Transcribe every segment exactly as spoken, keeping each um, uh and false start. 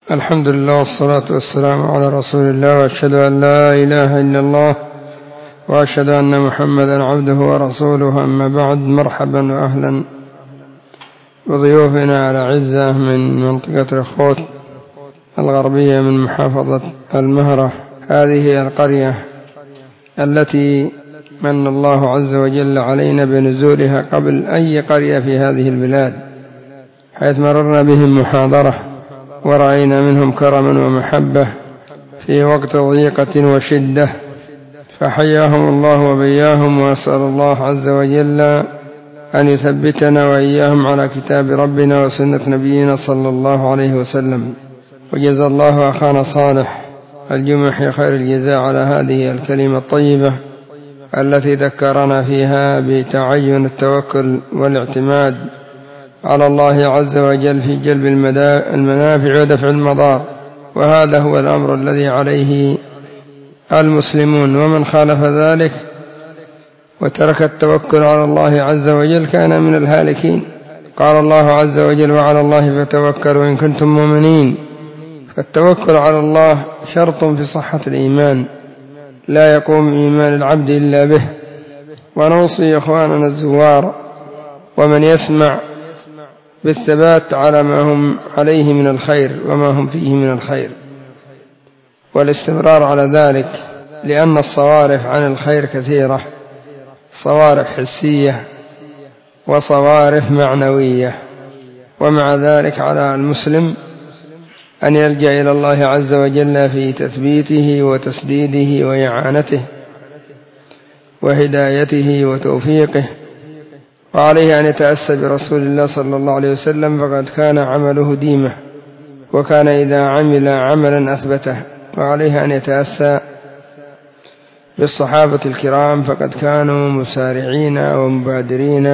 الحمد لله والصلاة والسلام على رسول الله، وأشهد أن لا إله إلا الله، وأشهد أن محمدا عبده ورسوله. أما بعد، مرحبا وأهلا بضيوفنا على عزة من منطقة الخوت الغربية من محافظة المهرة. هذه القرية التي من الله عز وجل علينا بنزولها قبل أي قرية في هذه البلاد، حيث مررنا بهم محاضرة ورأينا منهم كرما ومحبة في وقت ضيقة وشدة، فحياهم الله وبياهم، وأسأل الله عز وجل أن يثبتنا وإياهم على كتاب ربنا وسنة نبينا صلى الله عليه وسلم. وجزا الله أخانا صالح الجمحي خير الجزاء على هذه الكلمة الطيبة التي ذكرنا فيها بتعين التوكل والاعتماد على الله عز وجل في جلب المنافع ودفع المضار، وهذا هو الأمر الذي عليه المسلمون، ومن خالف ذلك وترك التوكل على الله عز وجل كان من الهالكين. قال الله عز وجل: وعلى الله فتوكلوا إن كنتم مؤمنين. فالتوكل على الله شرط في صحة الإيمان، لا يقوم إيمان العبد إلا به. ونوصي إخواننا الزوار ومن يسمع بالثبات على ما هم عليه من الخير وما هم فيه من الخير، والاستمرار على ذلك، لأن الصوارف عن الخير كثيرة، صوارف حسية وصوارف معنوية. ومع ذلك على المسلم أن يلجأ إلى الله عز وجل في تثبيته وتسديده وإعانته وهدايته وتوفيقه، وعليه أن يتأسى برسول الله صلى الله عليه وسلم، فقد كان عمله ديمة، وكان إذا عمل عملا أثبته. وعليه أن يتأسى بالصحابة الكرام، فقد كانوا مسارعين ومبادرين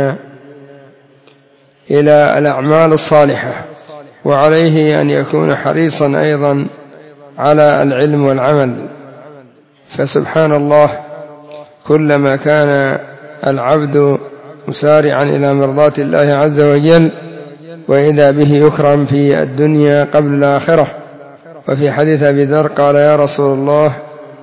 إلى الأعمال الصالحة. وعليه أن يكون حريصا أيضا على العلم والعمل، فسبحان الله، كلما كان العبد مسارعا إلى مرضاة الله عز وجل وإذا به يكرم في الدنيا قبل الآخرة. وفي حديث أبي ذر قال: يا رسول الله،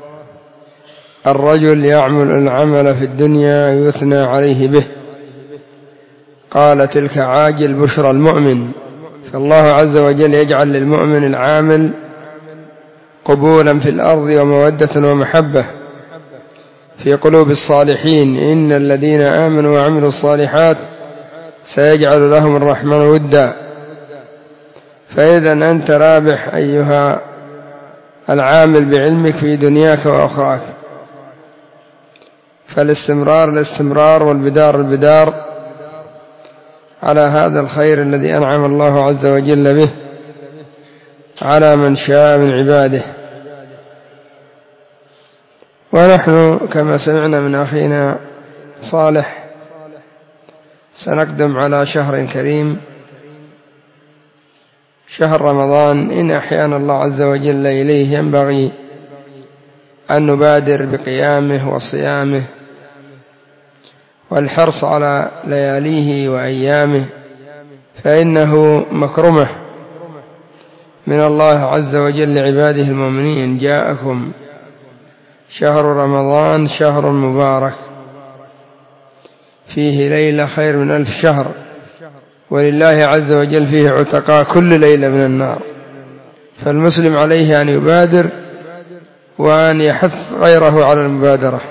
الرجل يعمل العمل في الدنيا يثنى عليه به. قال: تلك عاجل بشرى المؤمن. فالله عز وجل يجعل للمؤمن العامل قبولا في الأرض ومودة ومحبة في قلوب الصالحين. إن الذين آمنوا وعملوا الصالحات سيجعل لهم الرحمن ودا. فإذا أنت رابح أيها العامل بعلمك في دنياك وأخراك. فالاستمرار الاستمرار والبدار البدار على هذا الخير الذي أنعم الله عز وجل به على من شاء من عباده. ونحن كما سمعنا من أخينا صالح سنقدم على شهر كريم، شهر رمضان، إن أحيانا الله عز وجل إليه، ينبغي أن نبادر بقيامه وصيامه والحرص على لياليه وأيامه، فإنه مكرمة من الله عز وجل لعباده المؤمنين. جاءكم شهر رمضان شهر مبارك فيه ليلة خير من ألف شهر، ولله عز وجل فيه عتقاء كل ليلة من النار. فالمسلم عليه أن يبادر وأن يحث غيره على المبادرة.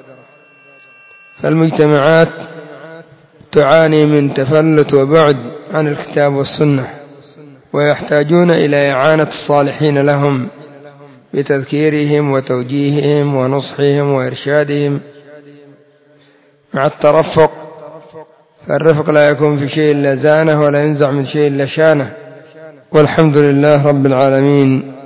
فالمجتمعات تعاني من تفلت وبعد عن الكتاب والسنة، ويحتاجون إلى إعانة الصالحين لهم بتذكيرهم وتوجيههم ونصحهم وإرشادهم مع الترفق. فالرفق لا يكون في شيء إلا زانه، ولا ينزع من شيء إلا شانه. والحمد لله رب العالمين.